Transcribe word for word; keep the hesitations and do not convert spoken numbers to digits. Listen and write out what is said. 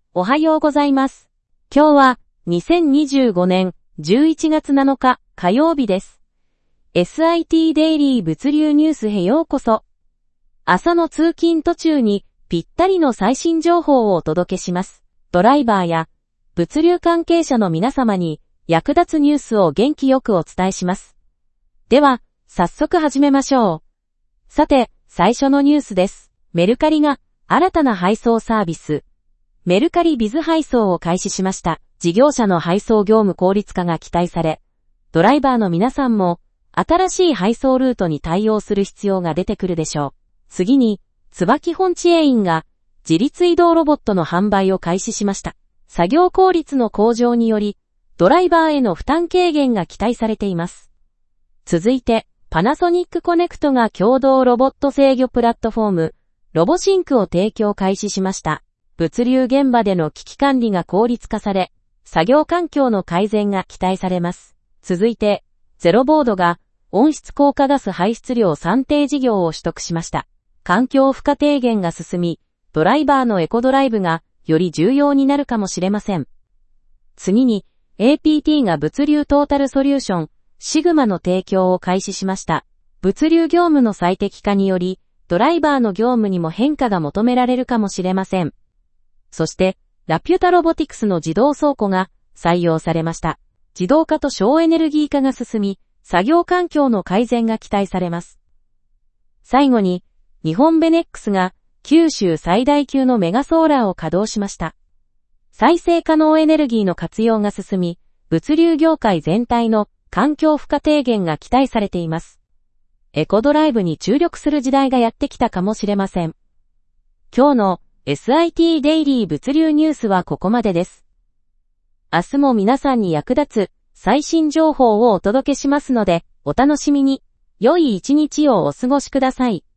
おはようございます。今日はにせんにじゅうごねんじゅういちがつなのか火曜日です。エスアイティー デイリー物流ニュースへようこそ。朝の通勤途中にぴったりの最新情報をお届けします。ドライバーや物流関係者の皆様に役立つニュースを元気よくお伝えします。では、早速始めましょう。さて、最初のニュースです。メルカリが新たな配送サービス、メルカリビズ配送を開始しました。事業者の配送業務効率化が期待され、ドライバーの皆さんも新しい配送ルートに対応する必要が出てくるでしょう。次に、椿本知営員が自律移動ロボットの販売を開始しました。作業効率の向上により、ドライバーへの負担軽減が期待されています。続いて、パナソニックコネクトが共同ロボット制御プラットフォーム、ロボシンクを提供開始しました。物流現場での危機管理が効率化され、作業環境の改善が期待されます。続いて、ゼロボードが温室効果ガス排出量算定事業を取得しました。環境負荷低減が進み、ドライバーのエコドライブがより重要になるかもしれません。次に、エーピーティー が物流トータルソリューション、シグマの提供を開始しました。物流業務の最適化により、ドライバーの業務にも変化が求められるかもしれません。そして、ラピュタロボティクスの自動倉庫が採用されました。自動化と省エネルギー化が進み、作業環境の改善が期待されます。最後に、日本ベネックスが九州最大級のメガソーラーを稼働しました。再生可能エネルギーの活用が進み、物流業界全体の環境負荷低減が期待されています。エコドライブに注力する時代がやってきたかもしれません。今日のエスアイティー デイリー物流ニュースはここまでです。明日も皆さんに役立つ最新情報をお届けしますので、お楽しみに。良い一日をお過ごしください。